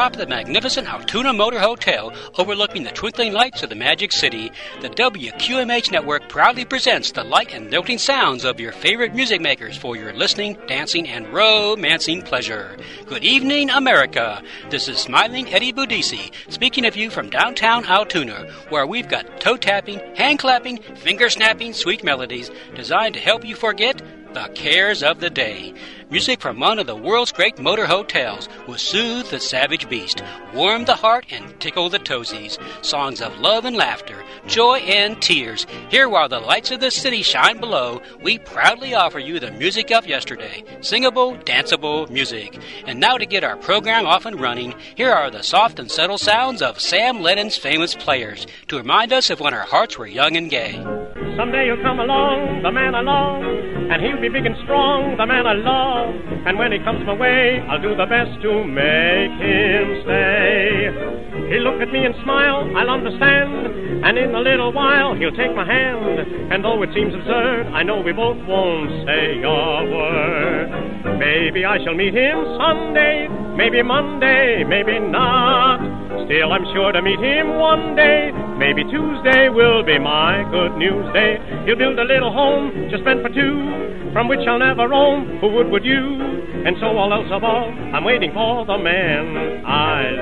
atop the magnificent Altoona Motor Hotel overlooking the twinkling lights of the Magic City, the WQMH network proudly presents the light and lilting sounds of your favorite music makers for your listening, dancing, and romancing pleasure. Good evening, America. This is Smiling Eddie Boudisi speaking of you from downtown Altoona, where we've got toe-tapping, hand-clapping, finger-snapping sweet melodies designed to help you forget the cares of the day. Music from one of the world's great motor hotels will soothe the savage beast, warm the heart, and tickle the toesies. Songs of love and laughter, joy and tears. Here while the lights of the city shine below, we proudly offer you the music of yesterday. Singable, danceable music. And now to get our program off and running, here are the soft and subtle sounds of Sam Lennon's famous players, to remind us of when our hearts were young and gay. Someday he'll come along, the man I love, and he'll be big and strong, the man I love. And when he comes my way, I'll do the best to make him stay. He'll look at me and smile, I'll understand, and in a little while he'll take my hand. And though it seems absurd, I know we both won't say a word. Maybe I shall meet him Sunday, maybe Monday, maybe not. Still I'm sure to meet him one day. Maybe Tuesday will be my good news day. He'll build a little home just meant for two, from which I'll never roam. Who would you? And so all else above, I'm waiting for the man I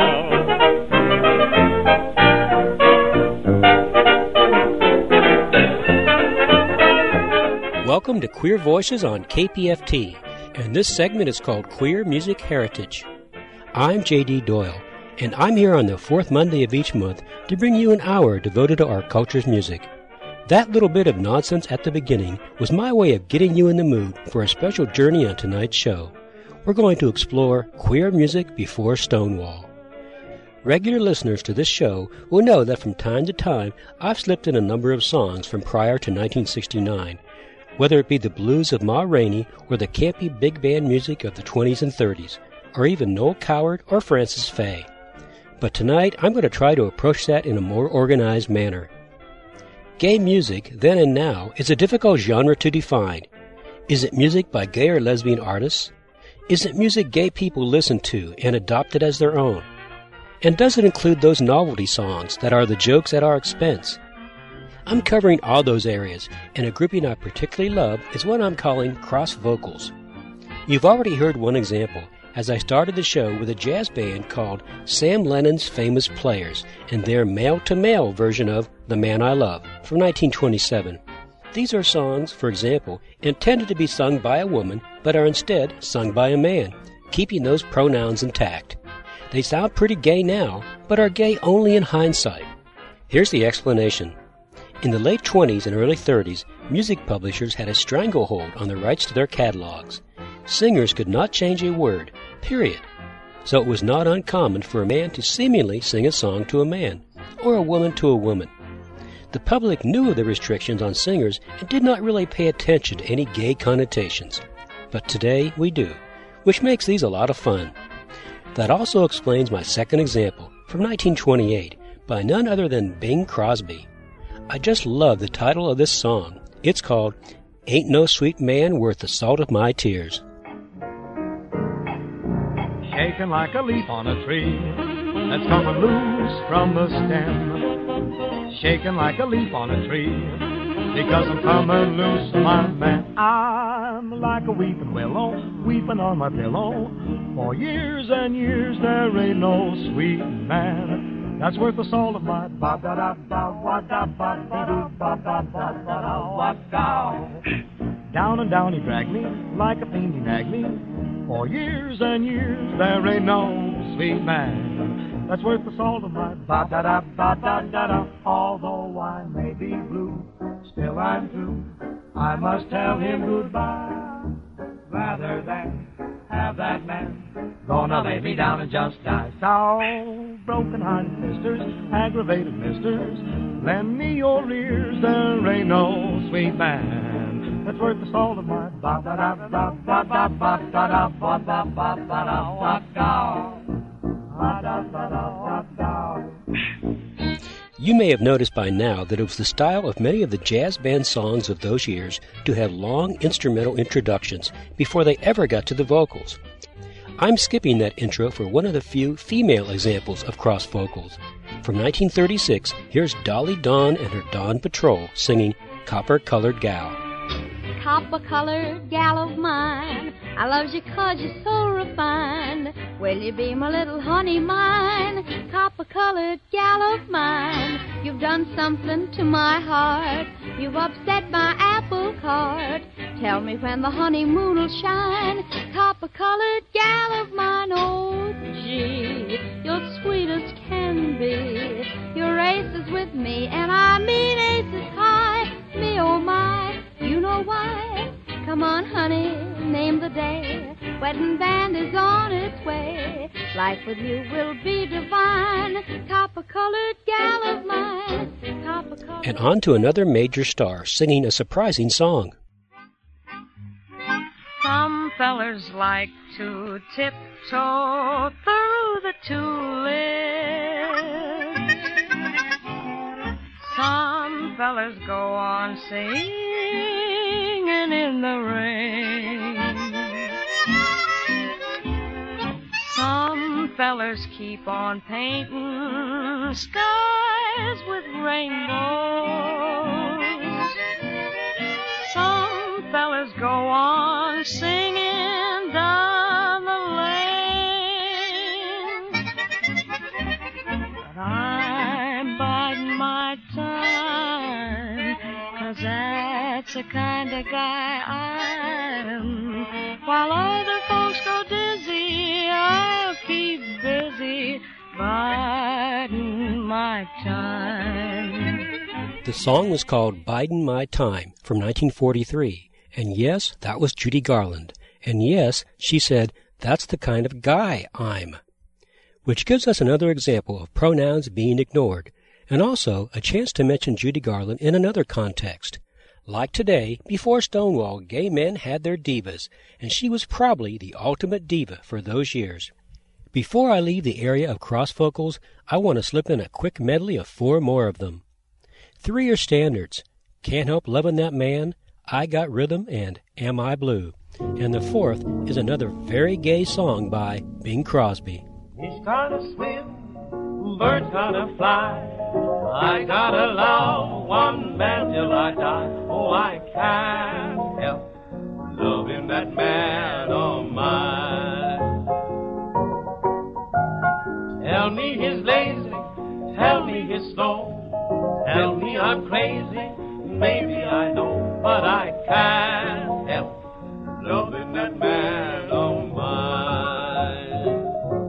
love. Welcome to Queer Voices on KPFT, and this segment is called Queer Music Heritage. I'm J.D. Doyle, and I'm here on the fourth Monday of each month to bring you an hour devoted to our culture's music. That little bit of nonsense at the beginning was my way of getting you in the mood for a special journey on tonight's show. We're going to explore queer music before Stonewall. Regular listeners to this show will know that from time to time I've slipped in a number of songs from prior to 1969, whether it be the blues of Ma Rainey or the campy big band music of the 20s and 30s, or even Noel Coward or Francis Faye. But tonight I'm going to try to approach that in a more organized manner. Gay music, then and now, is a difficult genre to define. Is it music by gay or lesbian artists? Is it music gay people listen to and adopt it as their own? And does it include those novelty songs that are the jokes at our expense? I'm covering all those areas, and a grouping I particularly love is what I'm calling cross vocals. You've already heard one example, as I started the show with a jazz band called Sam Lennon's Famous Players and their male-to-male version of The Man I Love from 1927. These are songs, for example, intended to be sung by a woman but are instead sung by a man, keeping those pronouns intact. They sound pretty gay now, but are gay only in hindsight. Here's the explanation. In the late 20s and early 30s, music publishers had a stranglehold on the rights to their catalogs. Singers could not change a word, period. So it was not uncommon for a man to seemingly sing a song to a man, or a woman to a woman. The public knew of the restrictions on singers and did not really pay attention to any gay connotations. But today we do, which makes these a lot of fun. That also explains my second example, from 1928, by none other than Bing Crosby. I just love the title of this song. It's called Ain't No Sweet Man Worth the Salt of My Tears. Shaking like a leaf on a tree that's coming loose from the stem. Shaking like a leaf on a tree because I'm coming loose, my man. I'm like a weeping willow, weeping on my pillow. For years and years there ain't no sweet man that's worth the salt of my down and down he dragged me, like a fiend he nagged me. For years and years there ain't no sweet man that's worth the salt of my although I may be blue, still I'm true. I must tell him goodbye rather than have that man gonna lay me down and just die. So, broken-hearted misters, aggravated misters, lend me your ears, there ain't no sweet man that's worth the salt of my You may have noticed by now that it was the style of many of the jazz band songs of those years to have long instrumental introductions before they ever got to the vocals. I'm skipping that intro for one of the few female examples of cross vocals. From 1936, here's Dolly Dawn and her Dawn Patrol singing Copper-Colored Gal. Copper-colored gal of mine, I loves you 'cause you're so refined. Will you be my little honey mine? Copper-colored gal of mine, you've done something to my heart. You've upset my apple cart. Tell me when the honeymoon'll shine. Copper-colored gal of mine, oh gee, you're sweet as can be. Your ace is with me, and I mean aces high. Me oh my, you know why. Come on, honey, name the day. Wedding band is on its way. Life with you will be divine. Copper-colored gal of mine. Copper-colored. And on to another major star singing a surprising song. Some fellers like to tiptoe through the tulips. Some fellers go on singing in the rain. Some fellers keep on painting skies with rainbows. Some fellas go on singing down the lane. But I'm biding my time, 'cause that's the kind of guy I'm. While other folks go dizzy, I'll keep busy biding my time. The song was called Bidin' My Time from 1943. And yes, that was Judy Garland. And yes, she said, that's the kind of guy I'm. Which gives us another example of pronouns being ignored, and also a chance to mention Judy Garland in another context. Like today, before Stonewall, gay men had their divas, and she was probably the ultimate diva for those years. Before I leave the area of cross vocals, I want to slip in a quick medley of 4 more of them. 3 are standards: Can't Help Lovin' That Man, I Got Rhythm, and Am I Blue? And the 4th is another very gay song by Bing Crosby. Fish gotta swim, birds gotta fly. I gotta love one man till I die. Oh, I can't help loving that man of mine. Tell me he's lazy, tell me he's slow. Tell me I'm crazy, maybe I know, but I can't help loving that man of mine.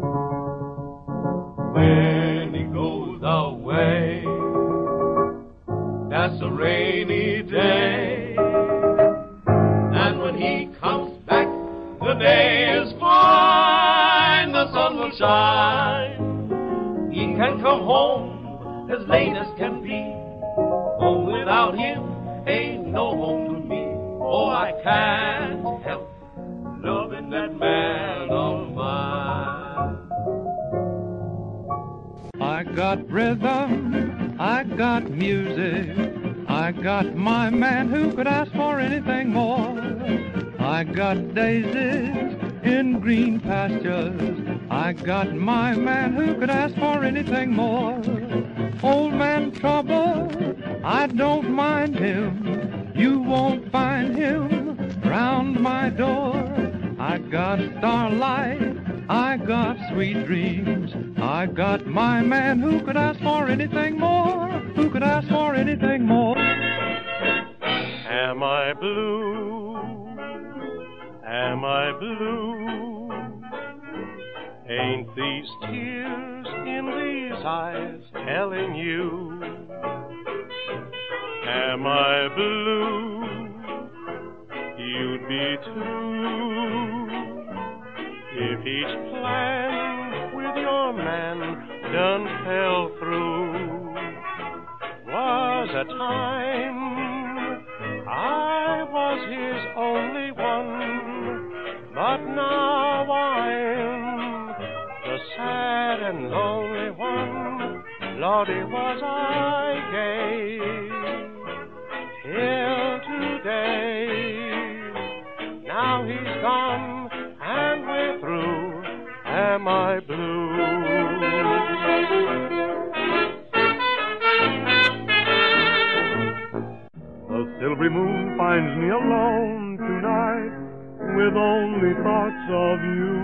When he goes away, that's a rainy day, and when he comes back, the day is fine, the sun will shine. He can come home as late as can be. Home without him ain't no home to me. Oh, I can't help loving that man of mine. I got rhythm, I got music, I got my man who could ask for anything more. I got daisies in green pastures, I got my man who could ask for anything more. Old man trouble, I don't mind him, you won't find him round my door. I got starlight, I got sweet dreams, I got my man who could ask for anything more, who could ask for anything more. Am I blue? Am I blue? Ain't these tears in these eyes telling you? Am I blue? You'd be too, if each plan with your man done fell through. Was a time I was his only one, but now I'm the sad and lonely one. Lordy, was I gay till today. Now he's gone and we're through. sky blue. The silvery moon finds me alone tonight with only thoughts of you.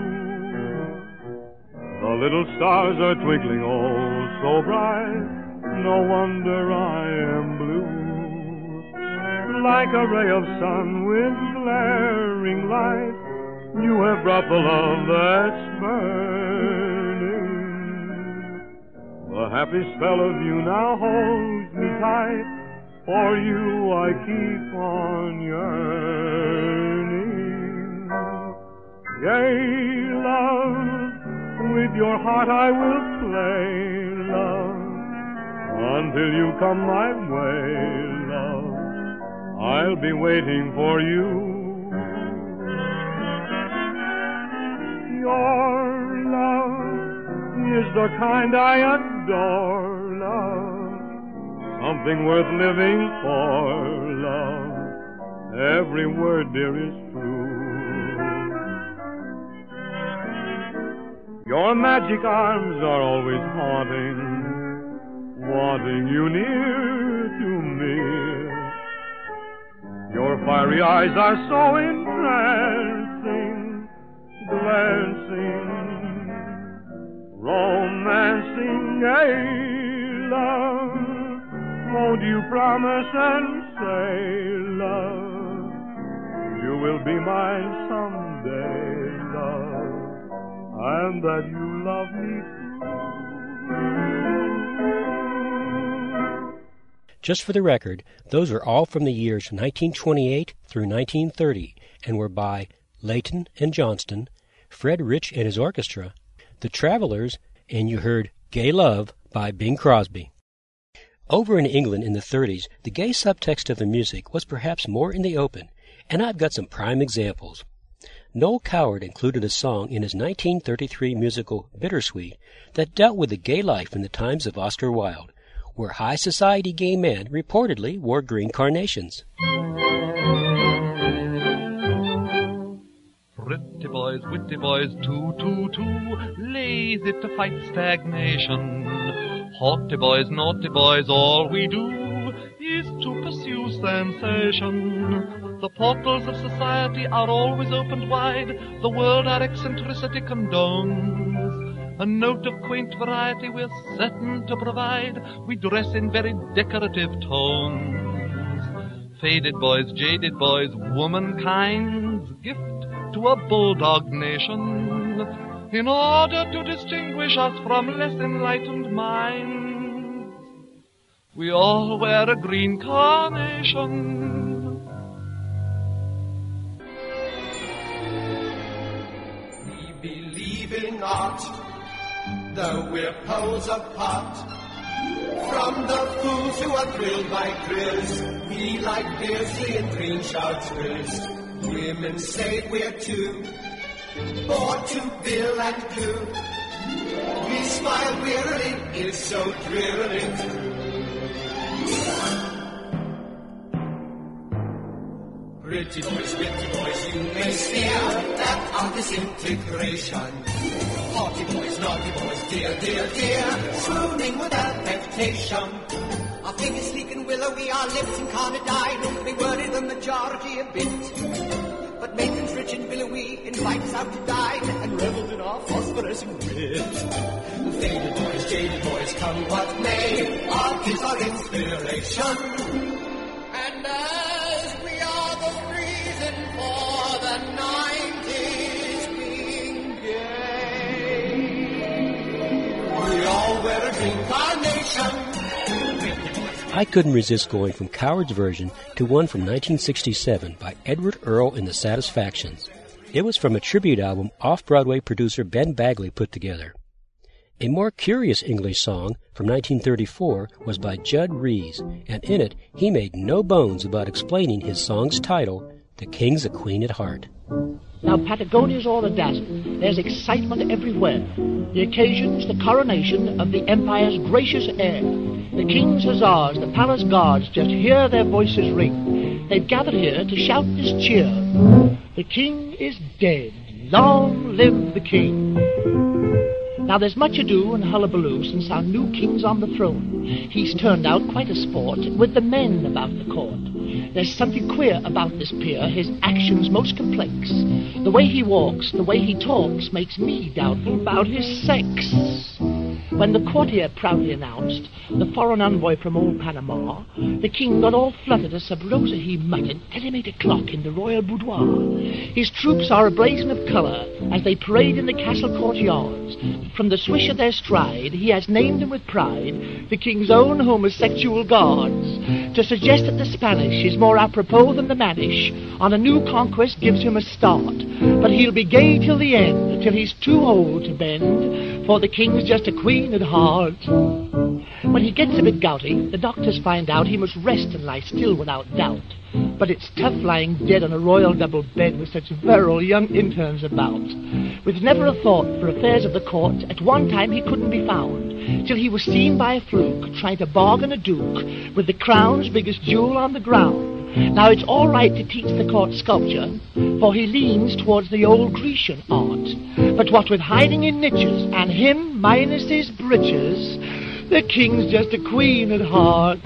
The little stars are twinkling oh so bright, no wonder I am blue. Like a ray of sun with glaring light, you have brought the love that's burning. The happy spell of you now holds me tight, for you I keep on yearning. Gay love, with your heart I will play, love, until you come my way, love. I'll be waiting for you. Your love is the kind I adore, love, something worth living for, love. Every word, dear, is true. Your magic arms are always wanting you near to me. Your fiery eyes are so entrancing, glancing, romancing, gay love. Won't you promise and say, love, you will be mine someday, love, and that you love me too. Just for the record, those are all from the years 1928 through 1930 and were by Layton and Johnston, Fred Rich and his orchestra, The Travelers, and you heard Gay Love by Bing Crosby. Over in England in the 30s, the gay subtext of the music was perhaps more in the open, and I've got some prime examples. Noel Coward included a song in his 1933 musical Bittersweet that dealt with the gay life in the times of Oscar Wilde, where high society gay men reportedly wore green carnations. Pretty boys, witty boys, too, lazy to fight stagnation. Haughty boys, naughty boys, all we do is to pursue sensation. The portals of society are always opened wide, the world our eccentricity condones. A note of quaint variety we're certain to provide, we dress in very decorative tones. Faded boys, jaded boys, womankind's gift to a bulldog nation, in order to distinguish us from less enlightened minds. We all wear a green carnation. We believe in art, though we're poles apart. From the fools who are thrilled by grills, we like Beardsley and green shard thrills. Women say we're too bored to bill and coo. We smile wearily, it's so drearily true. Pretty boys, witty boys, you may sneer at our disintegration. Haughty boys, naughty boys, dear, dear, dear, swooning with affectation. Our fingers sleek and willowy, our lips incarnadine, we worry the majority a bit. But matrons rich and billowy invite us out to dine and revel in our phosphorescent wit. The faded boys, jaded boys, come what may, art is our inspiration. And as we are the reason for the 90s being gay, we all wear a green carnation. I couldn't resist going from Coward's version to one from 1967 by Edward Earl and the Satisfactions. It was from a tribute album off-Broadway producer Ben Bagley put together. A more curious English song from 1934 was by Judd Rees, and in it he made no bones about explaining his song's title, The King's a Queen at Heart. Now Patagonia's all a-dazzle. There's excitement everywhere. The occasion's the coronation of the empire's gracious heir. The king's hussars, the palace guards, just hear their voices ring. They've gathered here to shout this cheer. The king is dead. Long live the king. Now there's much ado and hullabaloo since our new king's on the throne. He's turned out quite a sport with the men about the court. There's something queer about this peer, his actions most complex. The way he walks, the way he talks, makes me doubtful about his sex. When the courtier proudly announced the foreign envoy from old Panama, the king got all fluttered as sub rosa he muttered as he made a clock in the royal boudoir. His troops are ablazing of colour as they parade in the castle courtyards. From the swish of their stride, he has named them with pride the king's own homosexual guards. To suggest that the Spanish is more apropos than the Manish on a new conquest gives him a start. But he'll be gay till the end, till he's too old to bend, for the king's just a queen at heart. When he gets a bit gouty, the doctors find out he must rest and lie still without doubt. But it's tough lying dead on a royal double bed with such virile young interns about. With never a thought for affairs of the court, at one time he couldn't be found, till he was seen by a fluke trying to bargain a duke with the crown's biggest jewel on the ground. Now it's all right to teach the court sculpture, for he leans towards the old Grecian art. But what with hiding in niches and him minus his breeches, the king's just a queen at heart.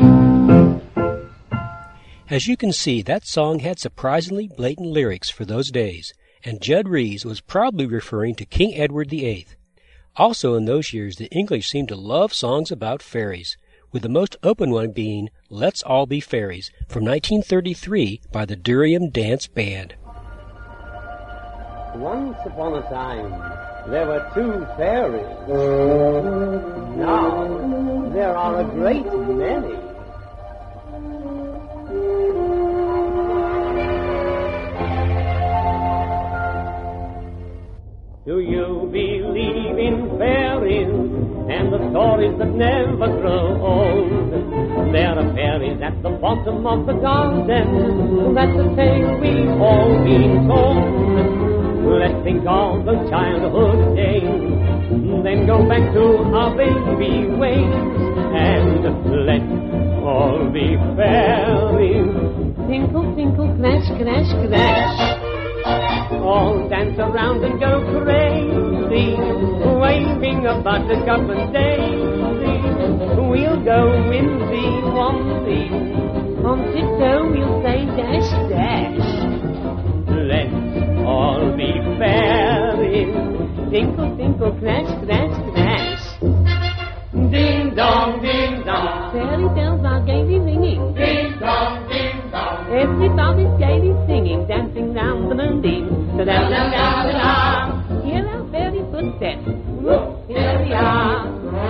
As you can see, that song had surprisingly blatant lyrics for those days, and Judd Rees was probably referring to King Edward VIII. Also in those years, the English seemed to love songs about fairies, with the most open one being Let's All Be Fairies from 1933 by the Durium Dance Band. Once upon a time, there were 2 fairies. Now, there are a great many. Do you believe in fairies and the stories that never grow old? There are fairies at the bottom of the garden. That's a tale we've all been told. Let's think of those childhood days, then go back to our baby ways, and let's all be fairies. Tinkle, tinkle, clash, clash, clash. All dance around and go crazy, waving a buttercup and daisy. We'll go whimsy, womsy, on tiptoe we'll say dash, dash. Let's all be fairies. Tinkle, tinkle, clash, clash, clash. Ding dong, ding dong. Fairy bells are gaily ringing. Ding dong, ding dong. Everybody's gaily singing, dancing round the moonbeam. Da-da-da-da-da-da. Hear our fairy footsteps. Whoop, here we are.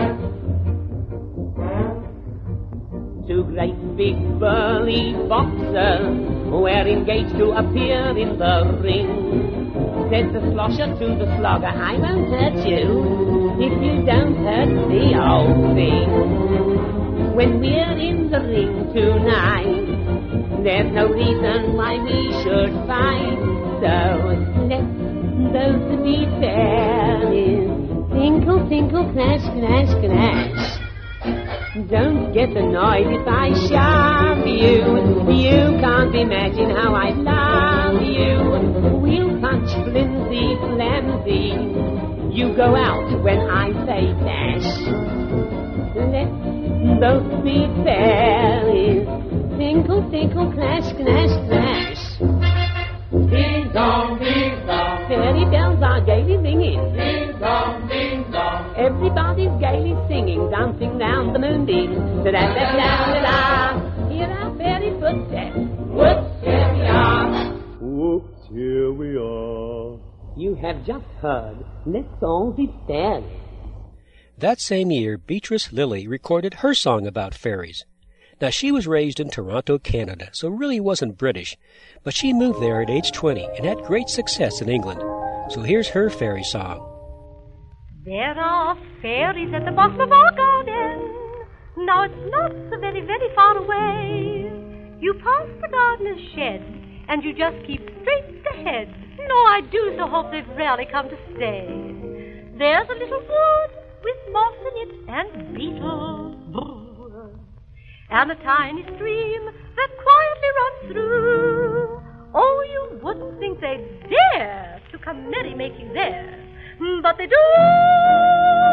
2 great big burly boxers were engaged to appear in the ring. Said the slosher to the slogger, I won't hurt you if you don't hurt the old thing. When we're in the ring tonight, there's no reason why we should fight. So let's both be fairies. Tinkle, tinkle, clash, clash, clash. Don't get annoyed if I shove you. You can't imagine how I love you. We'll punch flimsy, flimsy. You go out when I say dash. Let's both be fairies. Tinkle, tinkle, clash, clash, clash. Ding dong, ding dong. Fairy bells are gaily ringing. Ding dong, ding dong. Everybody's gaily singing, dancing round the moonbeam. Da-da-da-da-da-da. Hear our fairy footsteps. Whoops, here we are. Whoops, here we are. You have just heard Let's All Be Fairies. That same year, Beatrice Lillie recorded her song about fairies. Now, she was raised in Toronto, Canada, so really wasn't British, but she moved there at age 20 and had great success in England. So here's her fairy song. There are fairies at the bottom of our garden. Now, it's not so very, very far away. You pass the gardener's shed, and you just keep straight ahead. No, I do so hope they've rarely come to stay. There's a little wood with moss in it and beetles. Brr. And a tiny stream that quietly runs through. Oh, you wouldn't think they'd dare to come merry-making there, but they do.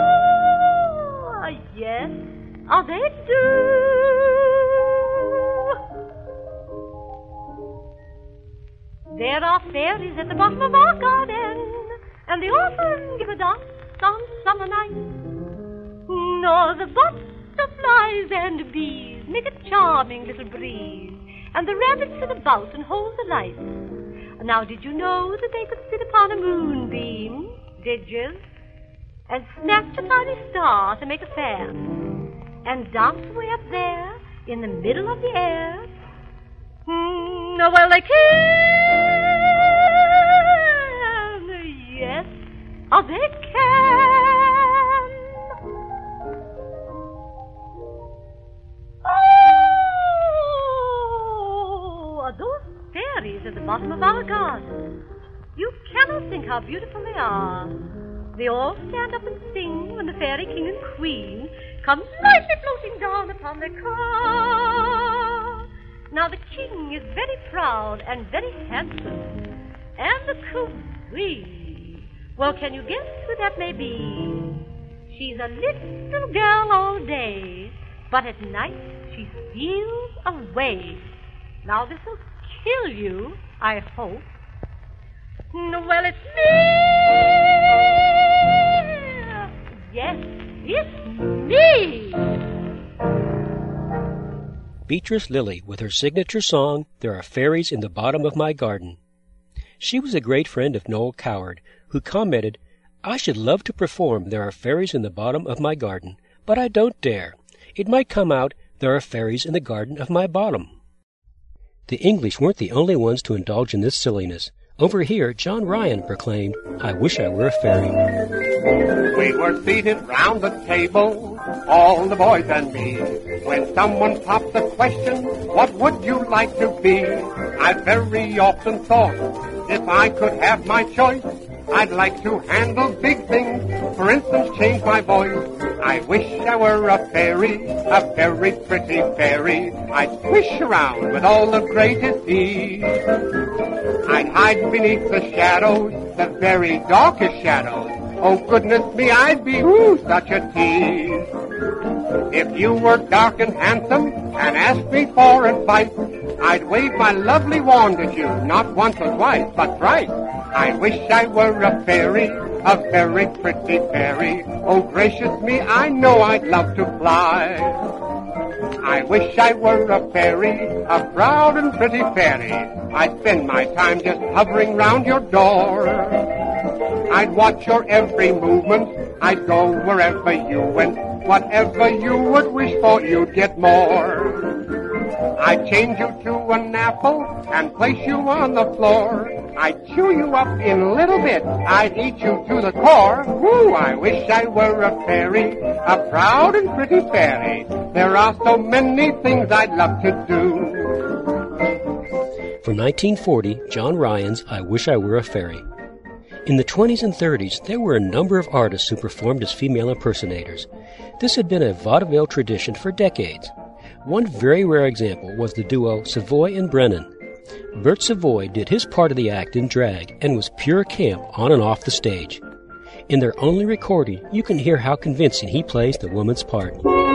how they do. There are fairies at the bottom of our garden, and they often give a dance on summer nights. No, the butterflies and bees make a charming little breeze, and the rabbits sit about and hold the lights. Now, did you know that they could sit upon a moonbeam? Did you? And snatch a tiny star to make a fan, and dance way up there in the middle of the air? Well, they can. Yes, they can. Oh, those fairies at the bottom of our garden. You cannot think how beautiful they are. They all stand up and sing when the fairy king and queen come lightly floating down upon their car. Now the king is very proud and very handsome, and the queen, well, can you guess who that may be? She's a little girl all day, but at night she steals away. Now this will kill you, I hope. Well, it's me! Yes, it's me! Beatrice Lillie with her signature song, There Are Fairies in the Bottom of My Garden. She was a great friend of Noel Coward, who commented, I should love to perform There Are Fairies in the Bottom of My Garden, but I don't dare. It might come out, There are fairies in the garden of my bottom. The English weren't the only ones to indulge in this silliness. Over here, John Ryan proclaimed, I wish I were a fairy. We were seated round the table, all the boys and me, when someone popped the question, what would you like to be? I very often thought, if I could have my choice, I'd like to handle big things, for instance, change my voice. I wish I were a very pretty fairy. I'd swish around with all the greatest ease. I'd hide beneath the shadows, the very darkest shadows. Oh, goodness me, I'd be such a tease. If you were dark and handsome and asked me for advice, I'd wave my lovely wand at you, not once or twice, but thrice. I wish I were a very pretty fairy. Oh, gracious me, I know I'd love to fly. I wish I were a fairy, a proud and pretty fairy. I'd spend my time just hovering round your door. I'd watch your every movement. I'd go wherever you went. Whatever you would wish for, you'd get more. I'd change you to an apple and place you on the floor. I'd chew you up in little bits. I'd eat you to the core. Woo, I wish I were a fairy, a proud and pretty fairy. There are so many things I'd love to do. From 1940, John Ryan's I Wish I Were a Fairy. In the 20s and 30s, there were a number of artists who performed as female impersonators. This had been a vaudeville tradition for decades. One very rare example was the duo Savoy and Brennan. Bert Savoy did his part of the act in drag and was pure camp on and off the stage. In their only recording, you can hear how convincing he plays the woman's part.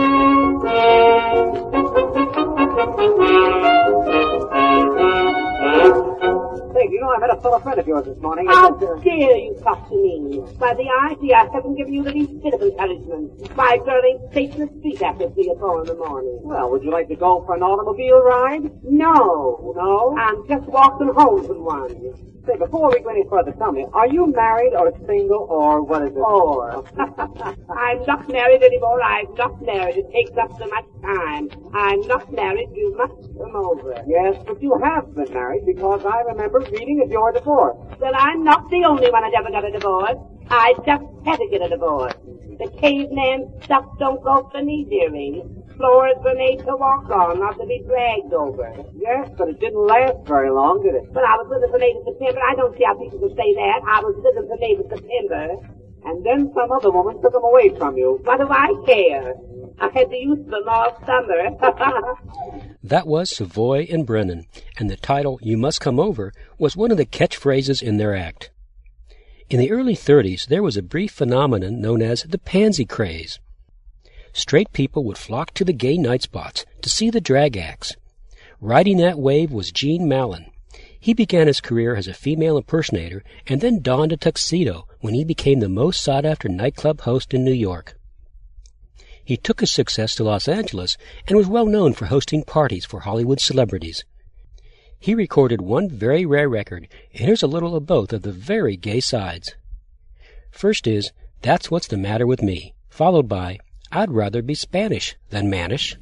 You know, I met a fellow friend of yours this morning. How dare you talk to me? Why, the idea hasn't given you the least bit of encouragement. My girl ain't safe in the street after 3 o'clock in the morning. Well, would you like to go for an automobile ride? No. No? I'm just walking home from one. Say, before we go any further, tell me, are you married or single or what is it? Or. I'm not married anymore. I'm not married. It takes up so much time. I'm not married. You must come over. Yes, but you have been married because I remember reading of your divorce. Well, I'm not the only one that ever got a divorce. I just had to get a divorce. The caveman stuff don't go for me, dearie. Floors were made to walk on, not to be dragged over. Yes, but it didn't last very long, did it? But I was with her for May to September. I don't see how people could say that. I was with her for May to September. And then some other woman took him away from you. What do I care? I had to use them all summer. That was Savoy and Brennan, and the title, You Must Come Over, was one of the catchphrases in their act. In the early 30s, there was a brief phenomenon known as the pansy craze. straight people would flock to the gay night spots to see the drag acts. Riding that wave was Gene Mallon. He began his career as a female impersonator and then donned a tuxedo when he became the most sought-after nightclub host in New York. He took his success to Los Angeles and was well known for hosting parties for Hollywood celebrities. He recorded one very rare record, and here's a little of both of the very gay sides. First is That's What's the Matter with Me, followed by I'd Rather Be Spanish Than Mannish.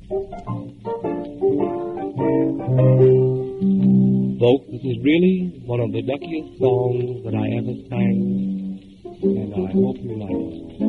Folks, this is really one of the luckiest songs that I ever sang, and I hope you like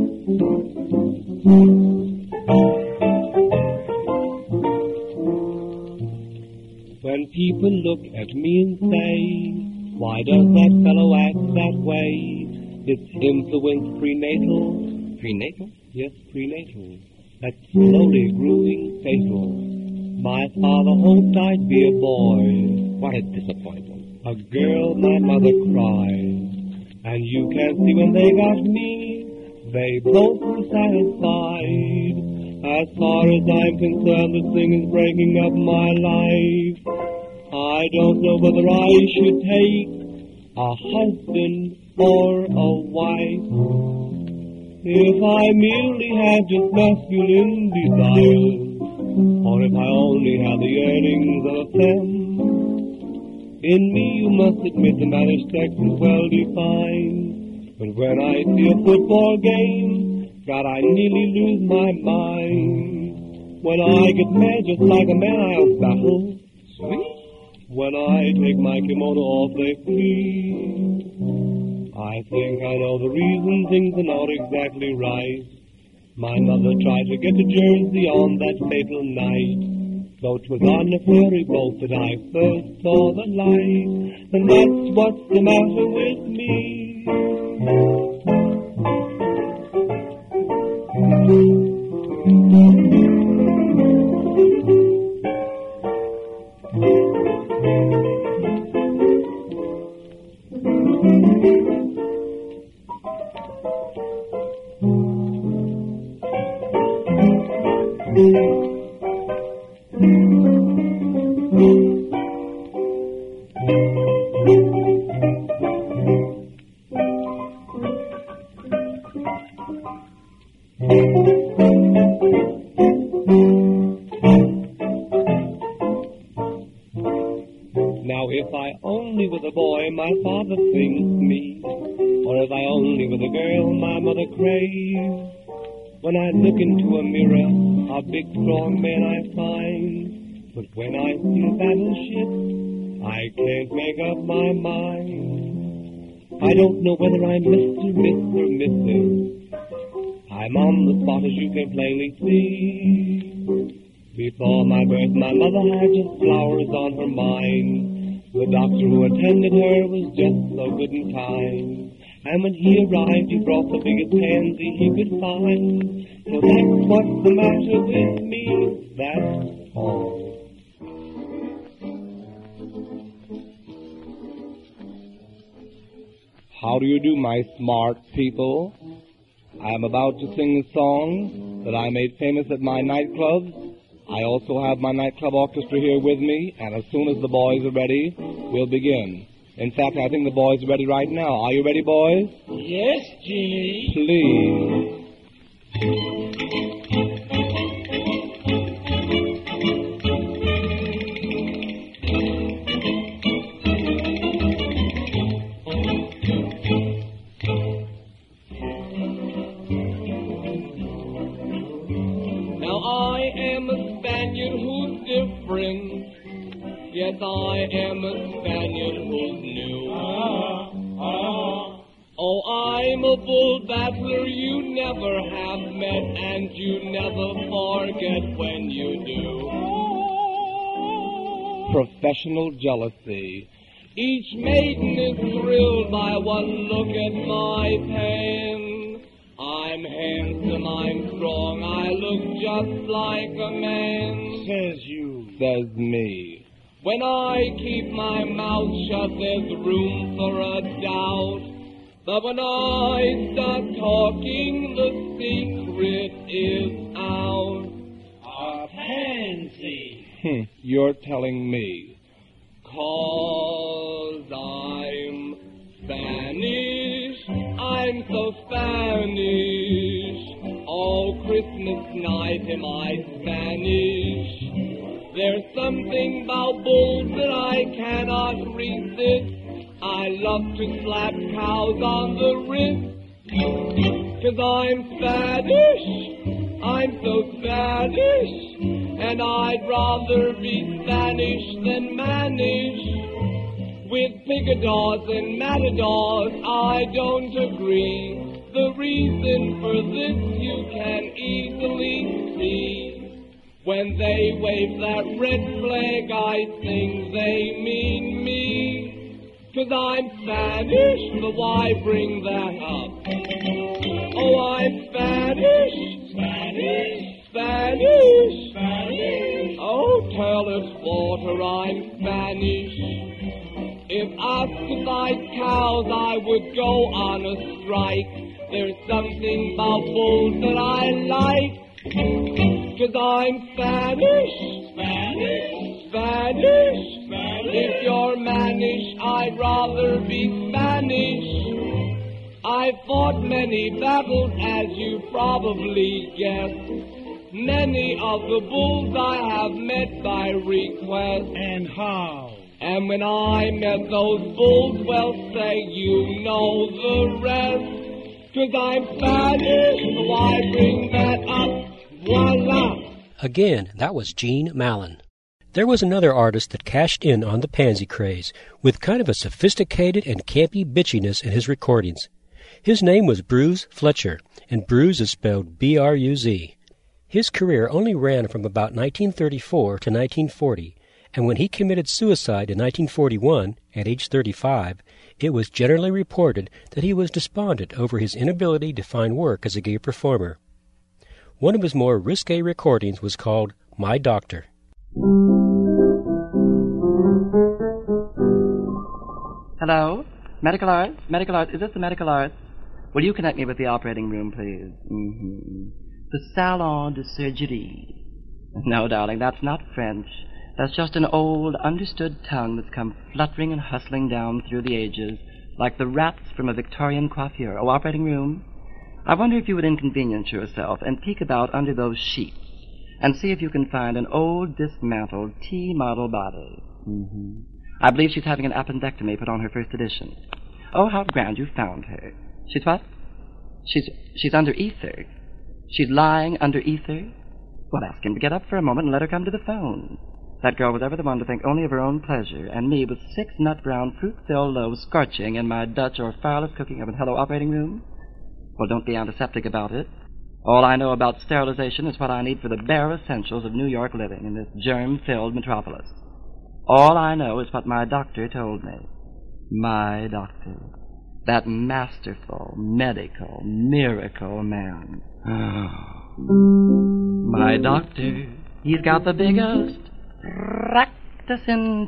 it. When people look at me and say, why does that fellow act that way? It's influence prenatal. Prenatal? Yes, prenatal. That's slowly growing fatal. My father hoped I'd be a boy. What a disappointment. A girl, my mother cried. And you can see when they got me, they both were satisfied. As far as I'm concerned, this thing is breaking up my life. I don't know whether I should take a husband or a wife. If I merely had just masculine desires, or if I only had the earnings of a femme. In me, you must admit, the mannish text is well defined. But when I see a football game, God, I nearly lose my mind. When I get mad just like a man, I'll battle. Sweet. When I take my kimono off, they flee. I think I know the reason things are not exactly right. My mother tried to get to Jersey on that fatal night. So 'twas on a ferry boat that I first saw the light. And that's what's the matter with me. Now if I only were the boy my father thinks me, or if I only were the girl my mother craves, when I look into a mirror, a big strong man I find, but when I see a battleship, I can't make up my mind. I don't know whether I'm Mr., Miss, or Mrs. I'm on the spot as you can plainly see. Before my birth, my mother had just flowers on her mind. The doctor who attended her was just so good and kind. And when he arrived, he brought the biggest pansy he could find. So that's what's the matter with me, that's all. How do you do, my smart people? I am about to sing a song that I made famous at my nightclubs. I also have my nightclub orchestra here with me, and as soon as the boys are ready, we'll begin. In fact, I think the boys are ready right now. Are you ready, boys? Yes, Genie. Please. Yes, I am a Spaniard who's new. Oh, I'm a bull battler you never have met, and you never forget when you do. Professional jealousy. Each maiden is thrilled by one look at my pen. I'm handsome, I'm strong, I look just like a man. Says you. Says me. When I keep my mouth shut, there's room for a doubt. But when I start talking, the secret is out. A pansy. You're telling me. 'Cause I'm Spanish, I'm so Spanish. Oh, Christmas night am I Spanish. There's something about bulls that I cannot resist. I love to slap cows on the wrist. 'Cause I'm Spanish, I'm so Spanish. And I'd rather be Spanish than mannish. With picadors and matadors, I don't agree. The reason for this you can easily see. When they wave that red flag, I think they mean me. 'Cause I'm Spanish, but why bring that up? Oh, I'm Spanish, Spanish, Spanish, Spanish. Oh, tell us, Walter, I'm Spanish. If asked to buy cows, I would go on a strike. There's something about bulls that I like. 'Cause I'm Spanish, Spanish, Spanish, Spanish. If you're mannish, I'd rather be Spanish. I've fought many battles, as you probably guessed. Many of the bulls I have met by request. And how? And when I met those bulls, well, say you know the rest. 'Cause I'm Spanish, so why bring that up? Voila! Again, that was Gene Mallon. There was another artist that cashed in on the pansy craze with kind of a sophisticated and campy bitchiness in his recordings. His name was Bruz Fletcher, and Bruz is spelled B-R-U-Z. His career only ran from about 1934 to 1940, and when he committed suicide in 1941, at age 35, it was generally reported that he was despondent over his inability to find work as a gay performer. One of his more risque recordings was called My Doctor. Hello? Medical Arts? Medical Arts? Is this the Medical Arts? Will you connect me with the operating room, please? The Salon de Surgery. No, darling, that's not French. That's just an old, understood tongue that's come fluttering and hustling down through the ages, like the rats from a Victorian coiffure. Oh, operating room? I wonder if you would inconvenience yourself and peek about under those sheets and see if you can find an old, dismantled T-model body. I believe she's having an appendectomy put on her first edition. Oh, how grand you found her. She's what? She's under ether. She's lying under ether? Well, ask him to get up for a moment and let her come to the phone. That girl was ever the one to think only of her own pleasure, and me with 6 nut-brown fruit-filled loaves scorching in my Dutch or fireless cooking oven. Hello, operating room? Well, don't be antiseptic about it. All I know about sterilization is what I need for the bare essentials of New York living in this germ-filled metropolis. All I know is what my doctor told me. My doctor. That masterful, medical, miracle man. My doctor. He's got the biggest practice in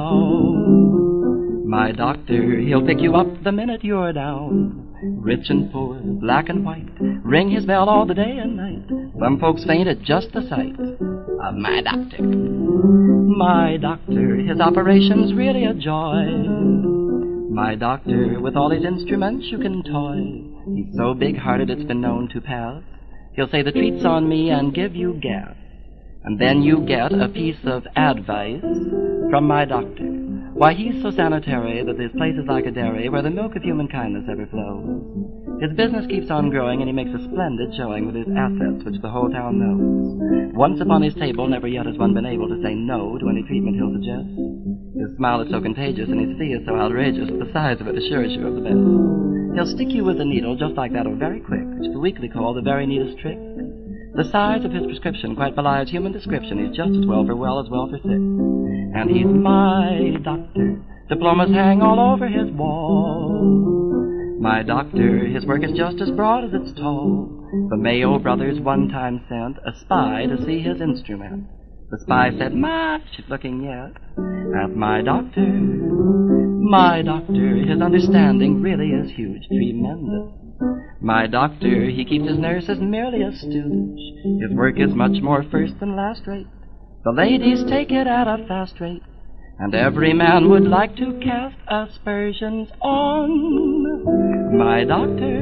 town. My doctor, he'll pick you up the minute you're down. Rich and poor, black and white, ring his bell all the day and night. Some folks faint at just the sight of my doctor. My doctor, his operation's really a joy. My doctor, with all his instruments you can toy. He's so big-hearted it's been known to pass. He'll say the treat's on me and give you gas. And then you get a piece of advice from my doctor. Why, he's so sanitary that his place is like a dairy where the milk of human kindness ever flows. His business keeps on growing, and he makes a splendid showing with his assets, which the whole town knows. Once upon his table, never yet has one been able to say no to any treatment he'll suggest. His smile is so contagious, and his fee is so outrageous that the size of it assures you of the best. He'll stick you with a needle just like that, or very quick, which the weekly call the very neatest trick. The size of his prescription quite belies human description. He's just as well for well as well for sick. And he's my doctor. Diplomas hang all over his wall. My doctor, his work is just as broad as it's tall. The Mayo brothers one time sent a spy to see his instrument. The spy said, "Ma, she's looking yet at my doctor." My doctor, his understanding really is huge, tremendous. My doctor, he keeps his nurses merely a stooge. His work is much more first than last rate. The ladies take it at a fast rate. And every man would like to cast aspersions on my doctor.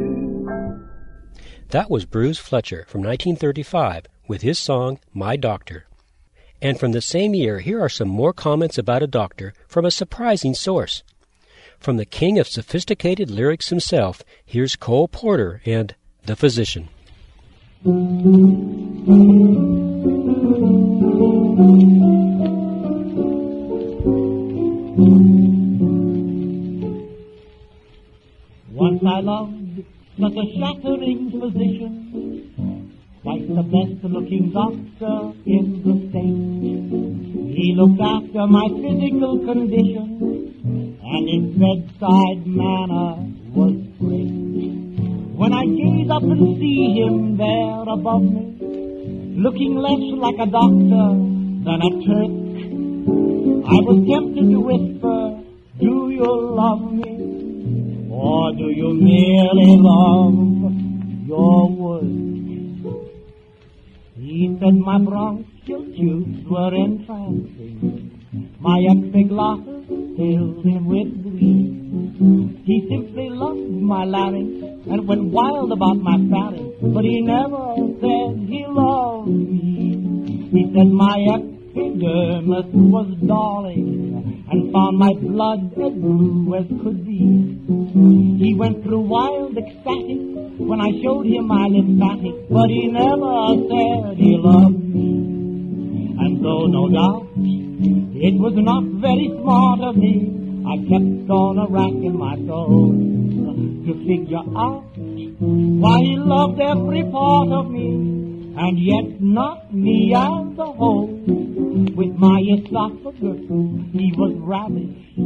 That was Bruce Fletcher from 1935 with his song, My Doctor. And from the same year, here are some more comments about a doctor from a surprising source. From the king of sophisticated lyrics himself, here's Cole Porter and The Physician. Once I loved such a shattering physician, quite the best-looking doctor in the state. He looked after my physical condition, and his bedside manner was great. When I gaze up and see him there above me, looking less like a doctor than a Turk, I was tempted to whisper, do you love me? Or do you merely love your work? He said my bronchial tubes were entrancing, my epiglottis filled him with glee. He simply loved my larynx and went wild about my pharynx, but he never said he loved me. He said my epidermis was darling and found my blood as blue as could be. He went through wild ecstatic when I showed him my lymphatic, but he never said he loved me. And though no doubt it was not very smart of me, I kept on a-racking my soul to figure out why he loved every part of me, and yet not me as a whole. With my esophagus, he was ravished,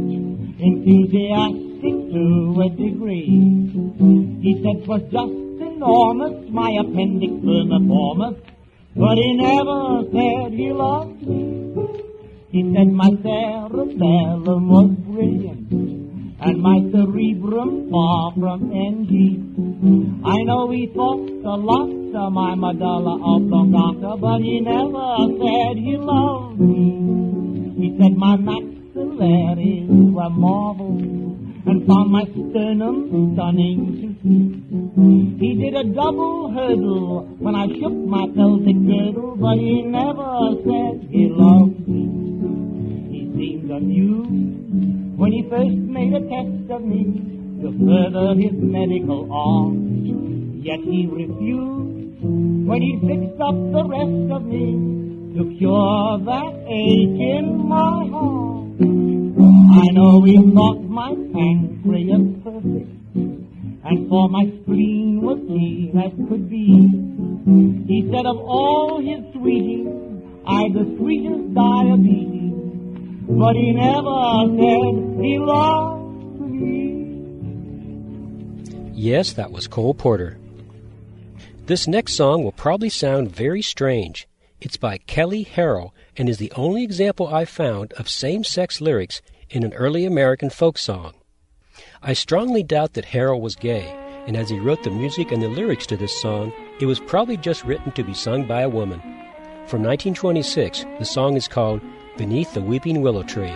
enthusiastic to a degree. He said 'twas just enormous, my appendix vermiformis, but he never said he loved me. He said my cerebellum was brilliant, and my cerebrum far from NG. I know he thought a lot of my medulla oblongata, but he never said he loved me. He said my maxillaries were marvels, and found my sternum stunning to see. He did a double hurdle when I shook my pelvic girdle, but he never said he loved me. He seemed amused when he first made a test of me to further his medical art, yet he refused when he fixed up the rest of me to cure that ache in my heart. I know he thought my pancreas perfect, and for my spleen was clean as could be. He said of all his sweeties, I'd the sweetest diabetes, but he never said he loved me. Yes, that was Cole Porter. This next song will probably sound very strange. It's by Kelly Harrell and is the only example I've found of same-sex lyrics in an early American folk song. I strongly doubt that Harrell was gay, and as he wrote the music and the lyrics to this song, it was probably just written to be sung by a woman. From 1926, the song is called Beneath the Weeping Willow Tree.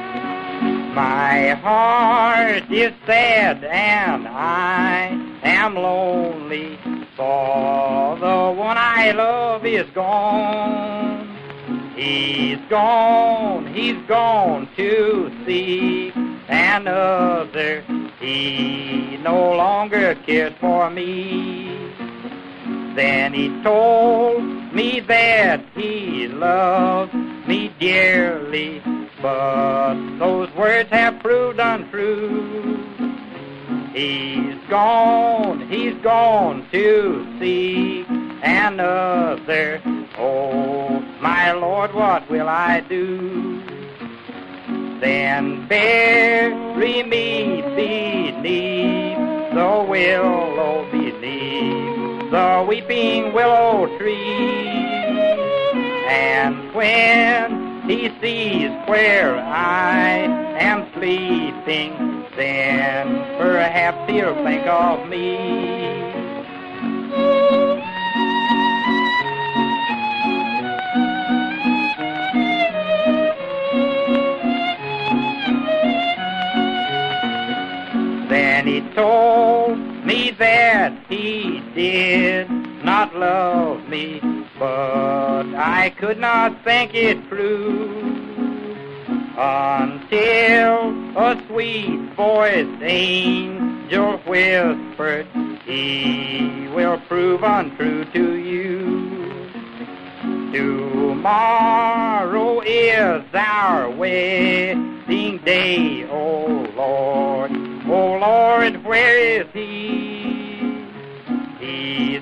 My heart is sad and I am lonely, for the one I love is gone. He's gone to seek another. He no longer cared for me. Then he told me that he loved me dearly, but those words have proved untrue. He's gone to seek another. Oh, my Lord, what will I do? Then bury me beneath the willow, beneath the weeping willow tree. And when he sees where I am sleeping, sleeping, then perhaps he'll think of me. Then he told me that he did not love me, but I could not think it through until a sweet-voiced angel whispered, he will prove untrue to you. Tomorrow is our wedding day, oh Lord, where is he? He's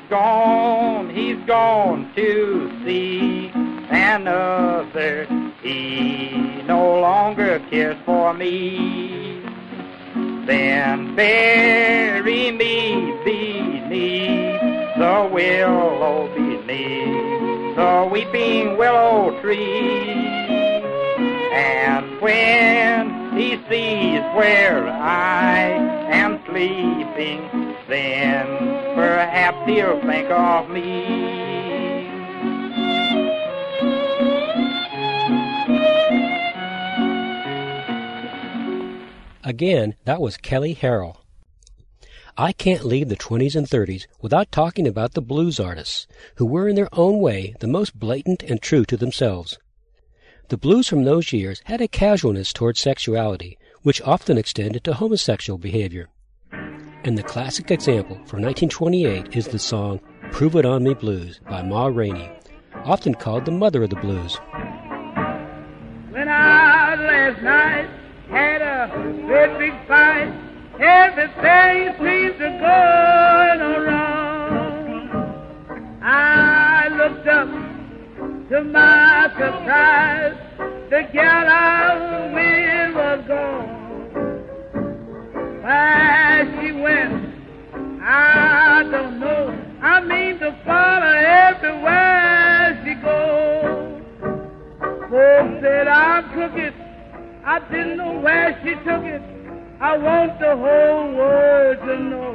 gone to see another. He no longer cares for me. Then bury me beneath the willow, beneath the weeping willow tree. And when he sees where I am sleeping, then perhaps he'll think of me. Again, that was Kelly Harrell. I can't leave the 20s and 30s without talking about the blues artists, who were in their own way the most blatant and true to themselves. The blues from those years had a casualness toward sexuality, which often extended to homosexual behavior. And the classic example from 1928 is the song Prove It On Me Blues by Ma Rainey, often called the mother of the blues. Went out last night, had a great big fight. Everything seems to go wrong. I looked up, to my surprise, the gal I was with was gone. Where she went, I don't know. I mean to follow everywhere she goes. Folks said I'm crooked. I didn't know where she took it. I want the whole world to know.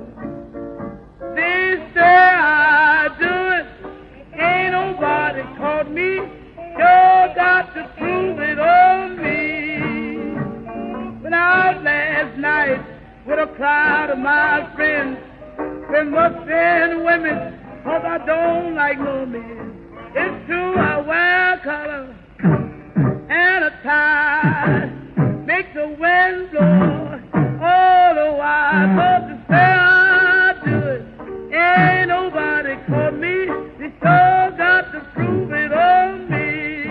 They say I do it. Ain't nobody caught me. Sure got to prove it on me. Went out last night with a crowd of my friends. There must be women, 'cause I don't like no men. It's true I wear a collar and a tie. Make the wind blow all the while. But to say I do it, ain't nobody caught me. They sure got to prove it on me.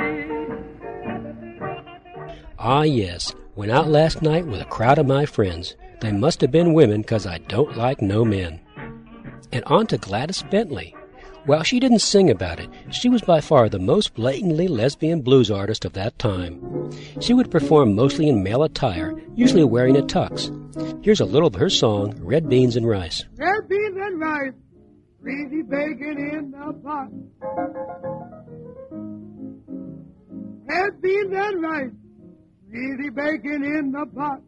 Ah, yes. Went out last night with a crowd of my friends. They must have been women, 'cause I don't like no men. And on to Gladys Bentley. While she didn't sing about it, she was by far the most blatantly lesbian blues artist of that time. She would perform mostly in male attire, usually wearing a tux. Here's a little of her song, Red Beans and Rice. Red beans and rice, greasy bacon in the pot. Red beans and rice, greasy bacon in the pot.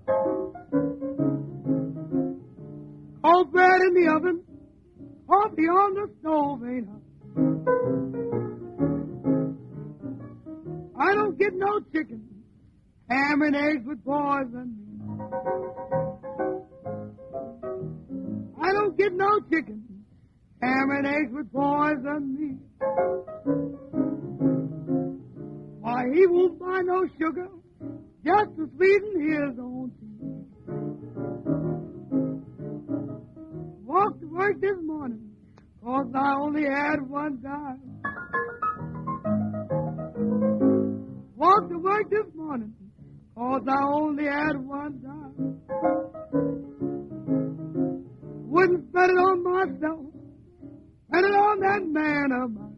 Cold bread in the oven, coffee on the stove ain't hot. I don't get no chicken, ham and eggs with poison. I don't get no chicken, ham and eggs with poison meat. Why, he won't buy no sugar just to sweeten his own tea. Walked to work this morning, 'cause I only had one dime. Walked to work this morning, 'cause I only had one dime. Wouldn't spend it on myself, spend it on that man of mine.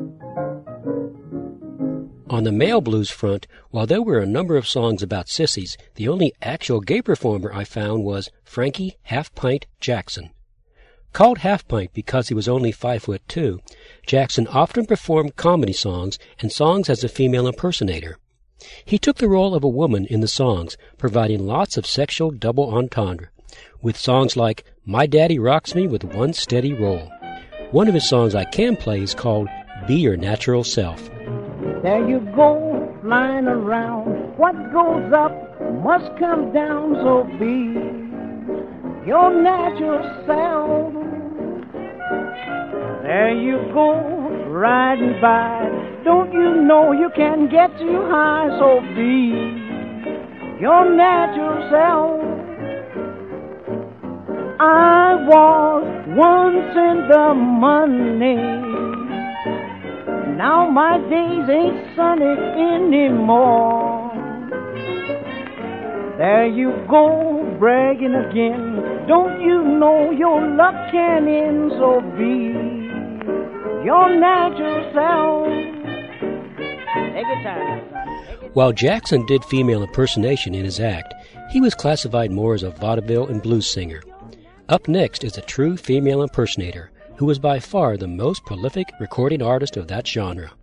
On the male blues front, while there were a number of songs about sissies, the only actual gay performer I found was Frankie Half-Pint Jackson. Called Half-Pint because he was only 5'2", Jackson often performed comedy songs and songs as a female impersonator. He took the role of a woman in the songs, providing lots of sexual double entendre, with songs like My Daddy Rocks Me with One Steady Roll. One of his songs I can play is called Be Your Natural Self. There you go, flying around. What goes up must come down, so be your natural self. There you go, riding by. Don't you know you can get too high, so be your natural self. I was once in the money. Now my days ain't sunny anymore. There you go, bragging again. Don't you know your luck can end, so be your natural self. Take your time, son. While Jackson did female impersonation in his act, he was classified more as a vaudeville and blues singer. Up next is a true female impersonator, who was by far the most prolific recording artist of that genre.